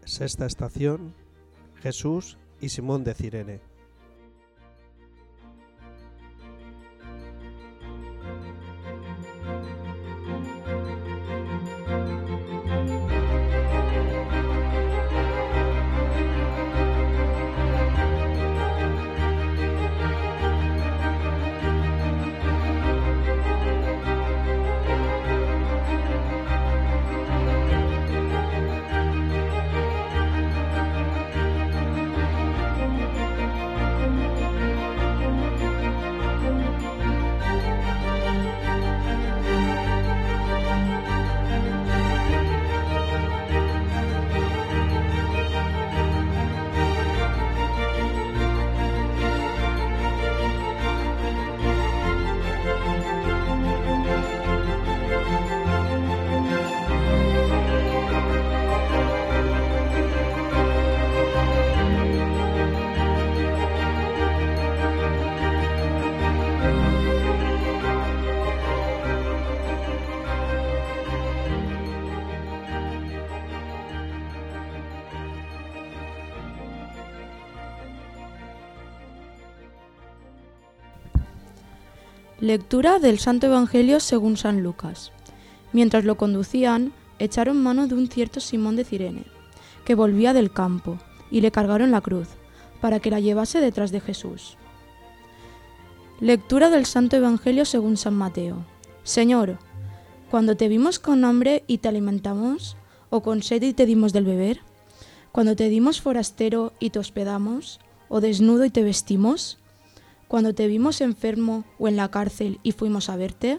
Sexta estación: Jesús y Simón de Cirene. Lectura del Santo Evangelio según San Lucas. Mientras lo conducían, echaron mano de un cierto Simón de Cirene, que volvía del campo, y le cargaron la cruz, para que la llevase detrás de Jesús. Lectura del Santo Evangelio según San Mateo. Señor, cuando te vimos con hambre y te alimentamos, o con sed y te dimos del beber, cuando te dimos forastero y te hospedamos, o desnudo y te vestimos, cuando te vimos enfermo o en la cárcel y fuimos a verte.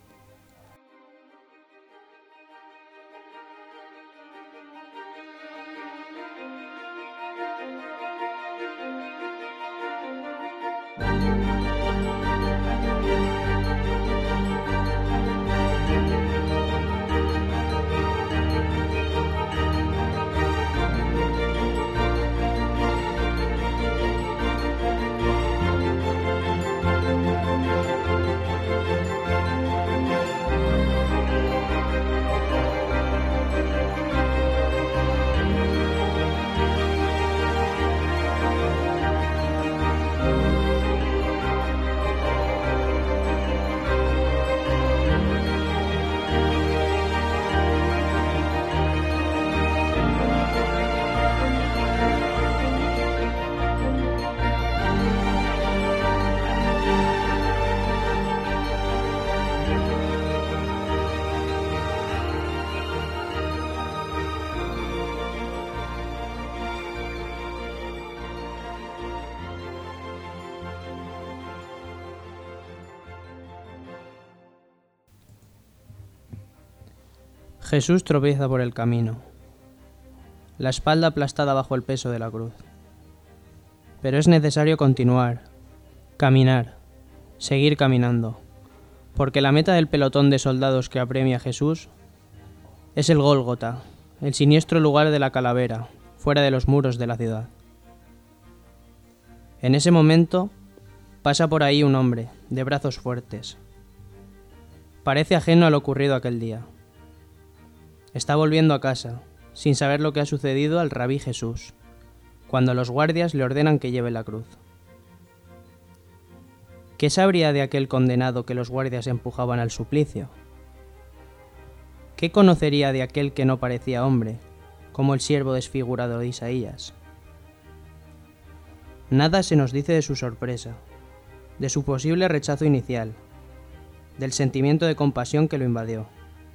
Jesús tropieza por el camino, la espalda aplastada bajo el peso de la cruz. Pero es necesario continuar, caminar, seguir caminando, porque la meta del pelotón de soldados que apremia a Jesús es el Gólgota, el siniestro lugar de la calavera, fuera de los muros de la ciudad. En ese momento pasa por ahí un hombre, de brazos fuertes. Parece ajeno a lo ocurrido aquel día. Está volviendo a casa, sin saber lo que ha sucedido al rabí Jesús, cuando los guardias le ordenan que lleve la cruz. ¿Qué sabría de aquel condenado que los guardias empujaban al suplicio? ¿Qué conocería de aquel que no parecía hombre, como el siervo desfigurado de Isaías? Nada se nos dice de su sorpresa, de su posible rechazo inicial, del sentimiento de compasión que lo invadió.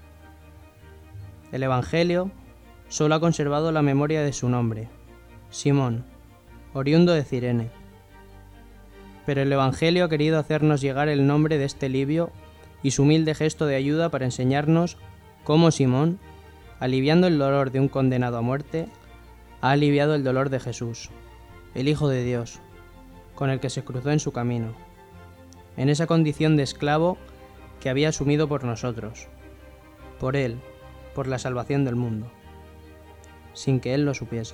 El Evangelio solo ha conservado la memoria de su nombre, Simón, oriundo de Cirene. Pero el Evangelio ha querido hacernos llegar el nombre de este libio y su humilde gesto de ayuda para enseñarnos cómo Simón, aliviando el dolor de un condenado a muerte, ha aliviado el dolor de Jesús, el Hijo de Dios, con el que se cruzó en su camino, en esa condición de esclavo que había asumido por nosotros, por él, por la salvación del mundo, sin que él lo supiese.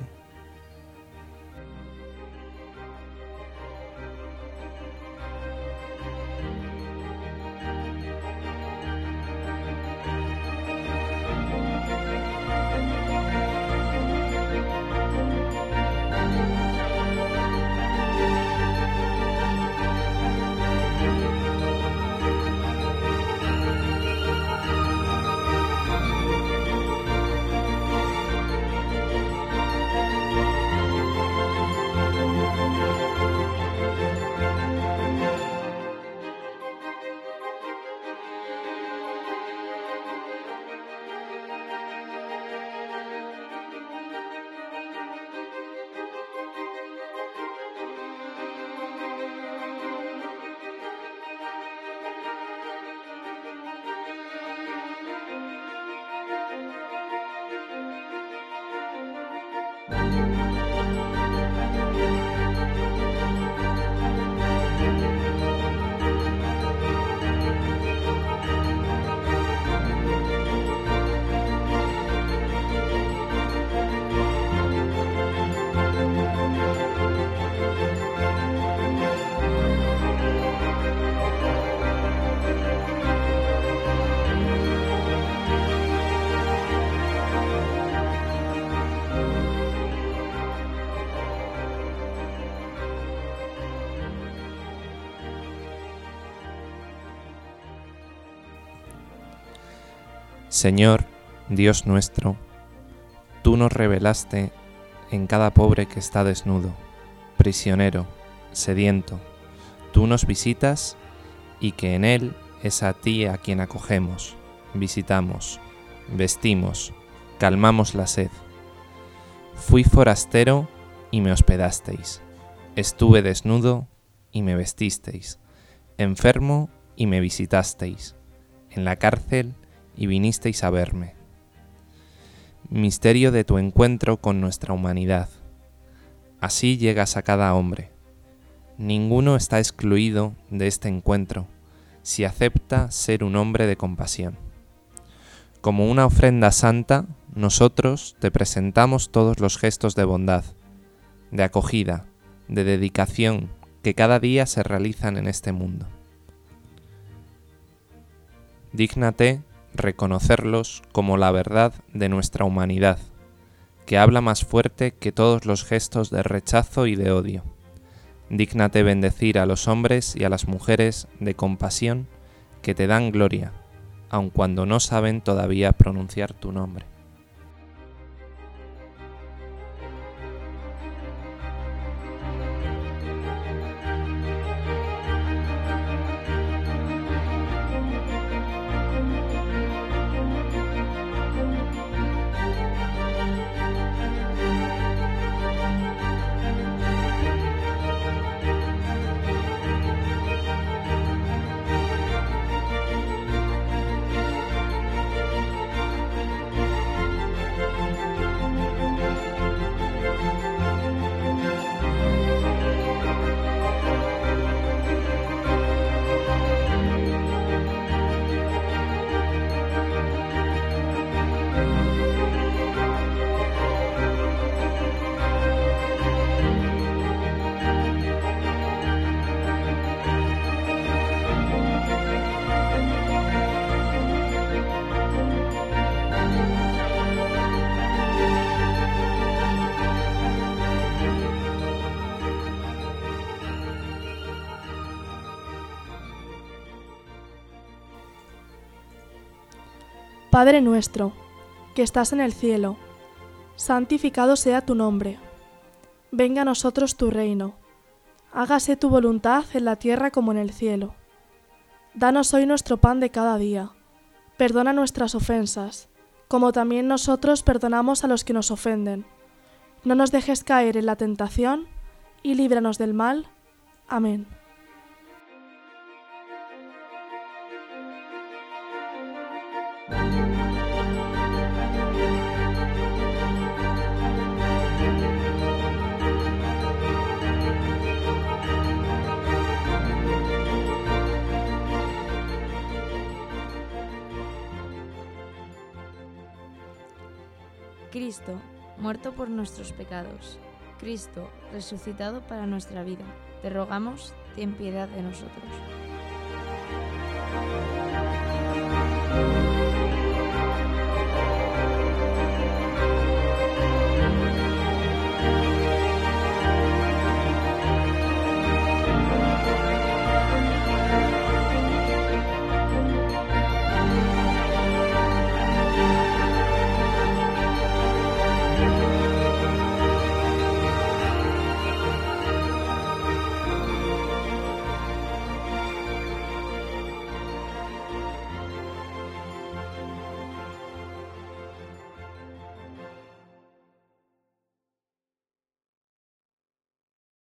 Señor, Dios nuestro, tú nos revelaste en cada pobre que está desnudo, prisionero, sediento. Tú nos visitas y que en él es a ti a quien acogemos, visitamos, vestimos, calmamos la sed. Fui forastero y me hospedasteis, estuve desnudo y me vestisteis, enfermo y me visitasteis, en la cárcel y vinisteis a verme. Misterio de tu encuentro con nuestra humanidad. Así llegas a cada hombre. Ninguno está excluido de este encuentro si acepta ser un hombre de compasión. Como una ofrenda santa, nosotros te presentamos todos los gestos de bondad, de acogida, de dedicación que cada día se realizan en este mundo. Dígnate reconocerlos como la verdad de nuestra humanidad, que habla más fuerte que todos los gestos de rechazo y de odio. Dígnate bendecir a los hombres y a las mujeres de compasión que te dan gloria, aun cuando no saben todavía pronunciar tu nombre. Padre nuestro, que estás en el cielo, santificado sea tu nombre. Venga a nosotros tu reino. Hágase tu voluntad en la tierra como en el cielo. Danos hoy nuestro pan de cada día. Perdona nuestras ofensas, como también nosotros perdonamos a los que nos ofenden. No nos dejes caer en la tentación, y líbranos del mal. Amén. Cristo, muerto por nuestros pecados. Cristo, resucitado para nuestra vida. Te rogamos, ten piedad de nosotros.